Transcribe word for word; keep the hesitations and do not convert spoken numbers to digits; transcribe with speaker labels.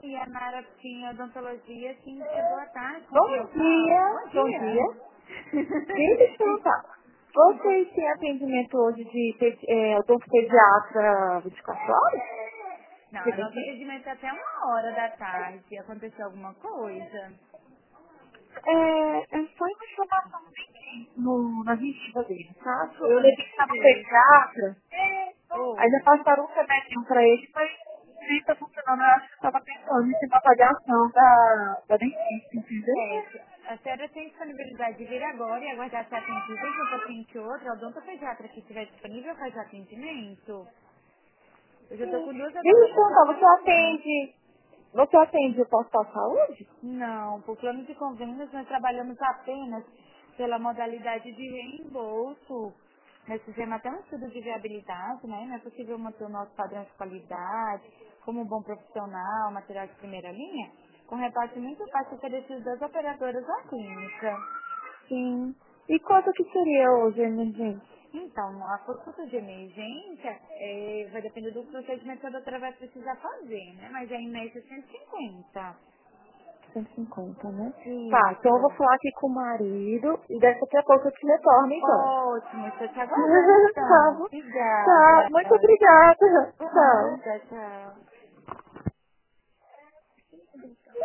Speaker 1: E a Nara tinha odontologia, sim, chegou à tarde.
Speaker 2: Bom
Speaker 1: Confio.
Speaker 2: dia,
Speaker 1: Bom
Speaker 2: bom
Speaker 1: dia.
Speaker 2: dia. Deixa eu te perguntar. Vocês têm atendimento hoje de pedi- é, odontopediatra vinte e quatro horas?
Speaker 1: Não,
Speaker 2: Você
Speaker 1: a
Speaker 2: tem
Speaker 1: nossa
Speaker 2: que...
Speaker 1: atendimento é até uma hora da tarde. Aconteceu alguma coisa?
Speaker 2: É, é só uma informação no, na visita dele, tá? Eu
Speaker 1: Não
Speaker 2: levei que estava
Speaker 1: sei.
Speaker 2: pediatra, aí já
Speaker 1: Oi.
Speaker 2: passaram um remedinho pra ele, mas nem tá funcionando. Eu acho que estava pensando em ter uma avaliação da, da dentista, entendeu?
Speaker 1: Certo. A senhora tem disponibilidade de vir agora e aguardar ser atendida de um paciente outro? A odontopediatra que estiver disponível faz o atendimento? Eu já estou
Speaker 2: Sim.
Speaker 1: com duas
Speaker 2: Deixa eu te perguntar,
Speaker 1: odontopediatras
Speaker 2: você
Speaker 1: atendendo.
Speaker 2: atende, você atende o posto de saúde?
Speaker 1: Não, por plano de convênios nós trabalhamos apenas pela modalidade de reembolso. Nós fizemos até um estudo de viabilidade, né? Não é possível manter o nosso padrão de qualidade, como um bom profissional, material de primeira linha, com repasse muito fácil oferecido das operadoras da clínica.
Speaker 2: Sim. E quanto que seria hoje, emergência?
Speaker 1: Então, a consulta de emergência eh, vai depender do procedimento que a doutora vai precisar fazer, né? Mas é em média cento e cinquenta.
Speaker 2: cento e cinquenta, né? Tá, então eu vou
Speaker 1: Isso.
Speaker 2: falar aqui com o marido e daqui a pouco eu te retorno, então.
Speaker 1: Ótimo, estou te aguardando
Speaker 2: Tá,
Speaker 1: então.
Speaker 2: bom. Tá,
Speaker 1: Obrigada.
Speaker 2: muito obrigada.
Speaker 1: Por
Speaker 2: Tchau.
Speaker 1: nada, tchau.